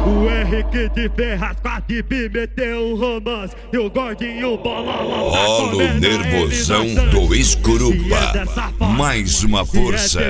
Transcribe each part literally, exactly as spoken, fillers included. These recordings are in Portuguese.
O Henrique de Ferraz com a Gibi meteu um romance e o gordinho bololó tá Rolo comendo nervosão a Elisa do Sanches. Escurubaba. Mais uma força.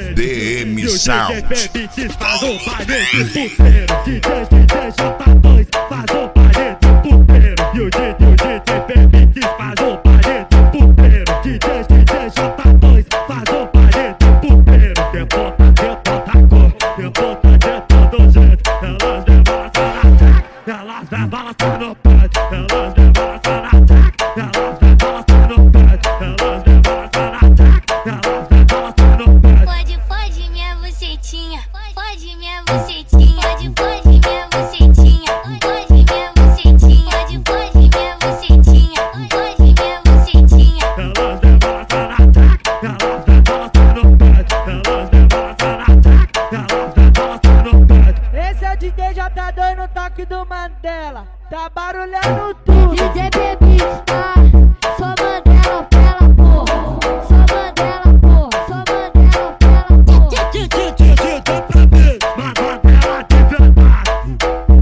D M Sound. D J Beats faz um parede puteiro. D J D J J dois faz um parede puteiro. E o D J Beats faz um parede puteiro. D J D J J dois faz um parede puteiro. Tem ponta de toda cor, tem ponta de todo jeito. Elas debalançam na track, elas debalançam no pad. Elas debalançam na track, elas debalançam no pad. Elas debalançam na track, elas debalançam no pad. Pode, pode minha bucetinha, pode minha bucetinha, pode, pode minha bucetinha, pode minha bucetinha, pode, pode minha bucetinha, pode minha bucetinha. Elas debalançam na track, elas debalançam no pad. Elas debalançam na track, elas debalançam no pad. Esse é o D J J dois no toque do Mandela, tá barulhando tudo. D J Beats, tá? Sou Mandela pela porra, sou Mandela porra, sou Mandela pela porra. Digita pra mim, Mandela de verdade.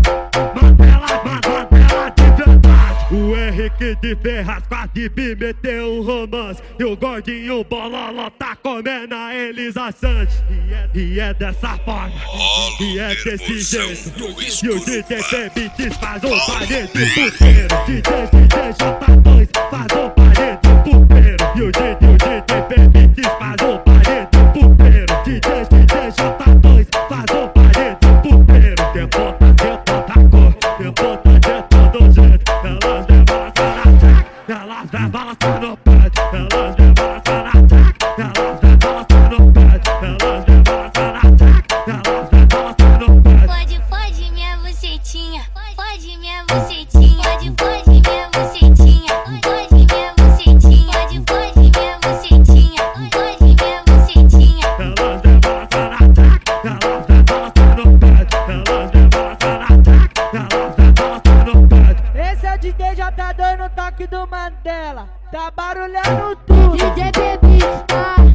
Mandela, Mandela de verdade. O Henrique de Ferraz com a Gibi meteu um romance e o gordinho bololó tá comendo a Elisa Sanches. E é, e é dessa forma, e é desse jeito. E o D J Beats faz um parede puteiro. D J D J J dois faz um parede puteiro. E o D J Beats faz um parede puteiro. D J D J J dois faz um parede puteiro. Tem ponta de toda cor, tem ponta de todo jeito. Elas debalançam na track, elas debalançam no pad. Elas debalançam na track, elas debalançam no pad. Elas debalançam na track, elas debalançam no pad. Pode, pode minha bucetinha, pode minha bucetinha, pode, pode minha bucetinha, pode minha bucetinha, pode, pode minha bucetinha, pode minha bucetinha. Elas debalançam na track, elas debalançam no pad. Elas debalançam na track, elas debalançam no pad. Esse é o D J J dois no toque do Mandela, tá barulhando tudo. D J Beats, tá?